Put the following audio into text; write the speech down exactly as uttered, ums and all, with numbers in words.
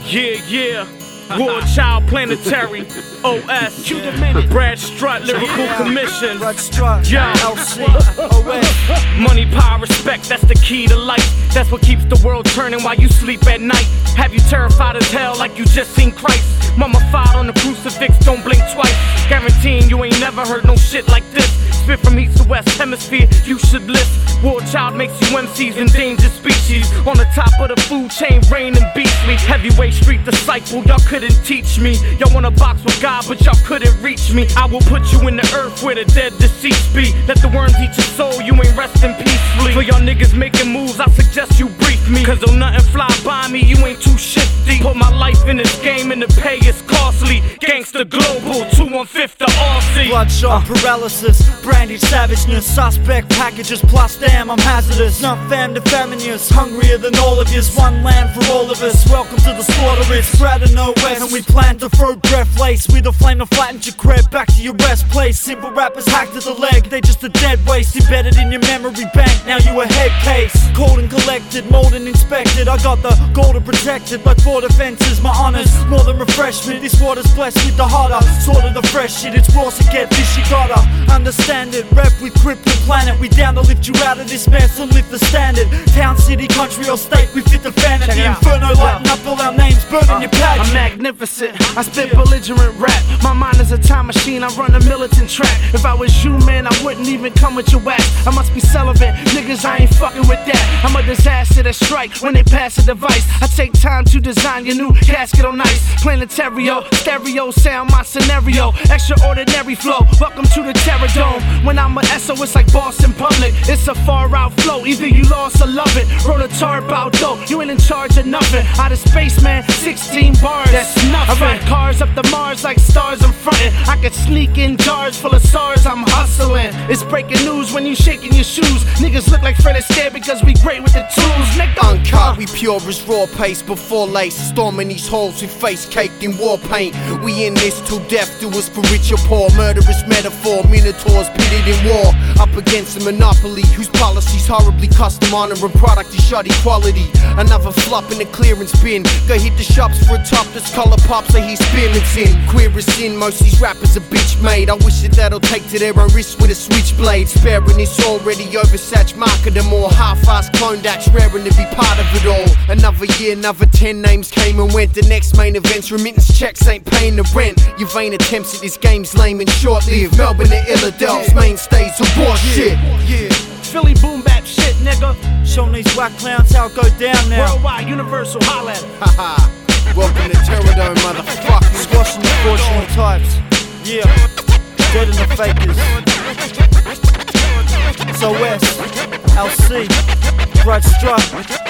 Yeah, yeah. War Child Planetary, O S, Brad Strutt, Lyrical Commission. Yo, money, power, respect, that's the key to life. That's what keeps the world turning while you sleep at night. Have you terrified as hell like you just seen Christ? Mummified on the crucifix, don't blink twice. Guaranteeing you ain't never heard no shit like this. Spit from east to west hemisphere, you should list. War Child makes you M Cs, endangered species. On the top of the food chain, reigning beastly. Heavyweight street disciple, y'all couldn't teach me. Y'all wanna box with God, but y'all couldn't reach me. I will put you in the earth where the dead deceased be. Let the worms eat your soul, you ain't resting peacefully. For y'all niggas making moves, I suggest you brief me. Cause though nothing fly by me, you ain't too shifty. Put my life in this game and the pay is costly. Gangsta Global, two one fifth the Aussie. Bloodshot paralysis, brandied savageness. Suspect packages plus damn I'm hazardous. Not fam to feminist, hungrier than all of yous. One land for all of us, welcome to the slaughter. It's spread no west, and we plan to throw breath lace with a flame to flatten your crib. Back to your rest place, simple rappers hacked to the leg. They just a dead waste, embedded in your memory bank. Now you a head case, cold and collected, mold and inspected. I got the gold and protected like four defenses. My honors, more than refreshment. This water's blessed with the hotter sort of the fresh shit. It's raw, so get this, you gotta understand it. Rep with grip the planet. We down to lift you out of this mess and lift the standard. Town, city, country or state, we fit the fan. The inferno lighting up all our names, burning your patch. I'm magnificent, I spit belligerent rap. My mind is a time machine, I run a militant track. If I was you, man, I wouldn't even come with your wax. I must be celibate, niggas, I ain't fucking with that. I'm a disaster that strike when they pass a device. I take time to design your new casket on ice. Planetario, stereo sound, my scenario. Extraordinary flow, welcome to the Terror Dome. When I'm a S O, it's like Boston Public. It's a far out flow, either you lost or love it. Roll a tarp out though, you ain't in charge of nothing. Out of space, man, sixteen bars, that's nothing. I ride cars up to Mars like stars I'm frontin'. I could sneak in jars full of SARS, I'm hustling. It's breaking news when you shaking your shoes. Niggas look like Fred Astaire because we great with the tools, nigga. Uncut, we pure as raw pace before lace. Storming these halls with face caked in war paint. We in this till death do us for rich or poor. Murderous metaphor, minotaurs pitted in war. Up against a monopoly whose policies horribly custom honoring product is shoddy quality. Another flop in the clearance bin. Go hit the shops for a top that's colour pop so he's experiencing. Queer as sin, most these rappers are bitch made. I wish that that'll take to their own wrist with a switchblade. Sparing this already oversaturated market. A more half-assed clone that's raring to be part of it all. Another year, another ten names came and went. The next main events, remittance checks ain't paying the rent. Your vain attempts at this game's lame and short-lived. Melbourne to Illadelph's mainstays of bullshit. Yeah. Philly boom bap shit, nigga. Showing these whack clowns how it go down now. Worldwide, universal, holla at it. Haha. Welcome to Terror Dome, motherfucker. Squashing the fortunate types. Yeah. Dead in the fakers. S O S, L C, Brad Strutt.